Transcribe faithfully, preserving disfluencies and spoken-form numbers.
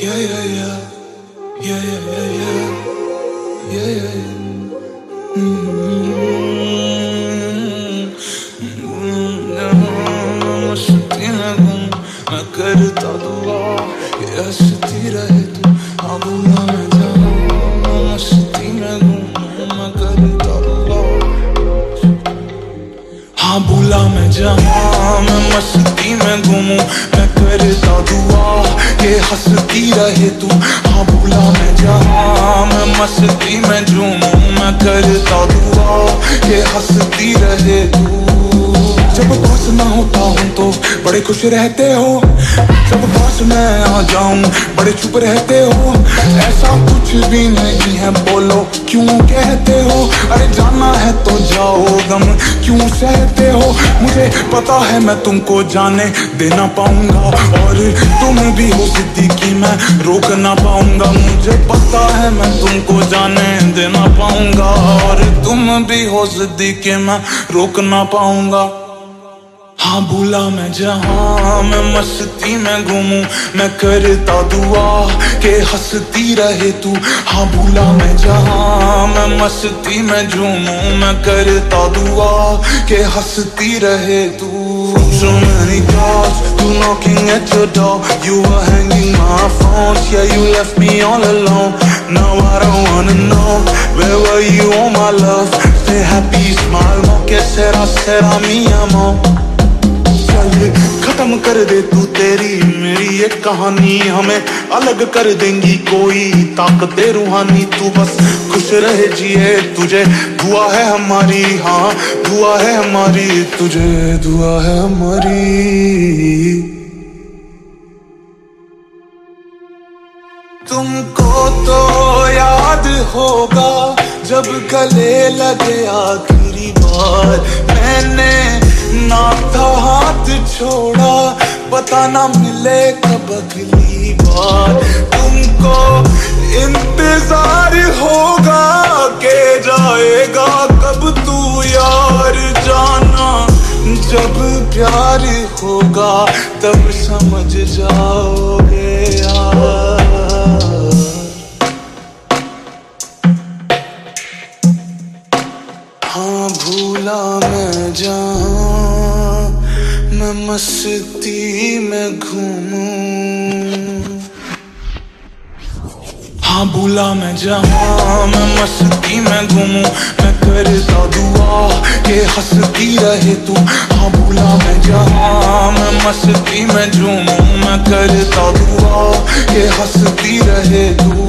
Yeah, yeah, yeah. Yeah, yeah, yeah, yeah. Yeah, yeah, yeah. मस्ती में गुम मैं करता दुआ कि हंसती रहे तू। हाँ भूला मैं जाऊँ मस्ती में गुम मैं करता दुआ। हाँ भूला मैं जाऊँ मैं मस्ती में घूमूं मैं करता दुआ कि हंसती रहे तू। हाँ भूला मैं जाऊँ मैं मस्ती में झूमूं मैं करता दुआ कि हंसती रहे तू। जब पास ना होता हूँ तो बड़े खुश रहते हो, जब पास मैं आ जाऊं बड़े चुप रहते हो। ऐसा कुछ भी नहीं है बोलो क्यों कहते हो। अरे जाना है तो जाओ गम क्यों सहते हो। मुझे पता है मैं तुमको जाने देना पाऊंगा और तुम भी हो जिद्दी की मैं रोक ना पाऊंगा। मुझे पता है मैं तुमको जाने देना पाऊंगा और तुम भी हो जिद्दी की मैं रोक ना पाऊंगा। हाँ भूला मैं जहाँ मैं मस्ती में घूमूं मैं करता दुआ कि हंसती रहे तू। हाँ भूला मैं जहाँ मैं मस्ती में झूमूं मैं करता दुआ कि हंसती रहे तू। So many calls, you knocking at your door. You were hanging my phone, yeah you left me all alone. Now I don't wanna know where were you all my love. Stay happy, smile, mo que será será mi amor. खत्म कर दे तू तेरी मेरी ये कहानी, हमें अलग कर देंगी कोई ताकतें रूहानी। तू बस खुश रहे जिए तुझे दुआ है हमारी। हाँ दुआ है हमारी तुझे दुआ है हमारी। तुमको तो याद होगा जब गले लगे आखिरी बार मैंने ना था हाथ छोड़ा पता ना मिले कब अगली बार। तुमको इंतजार होगा के जाएगा कब तू यार। जाना जब प्यार होगा तब समझ जाओगे यार। हाँ भूला मैं जहाँ मैं मस्ती में घूमूं। हाँ भूला मैं जहाँ मैं मस्ती में घूमूं मैं करता दुआ कि हंसती रहे तू। हाँ भूला मैं जहाँ मैं मस्ती में झूमूं मैं करता दुआ कि हंसती रहे तू।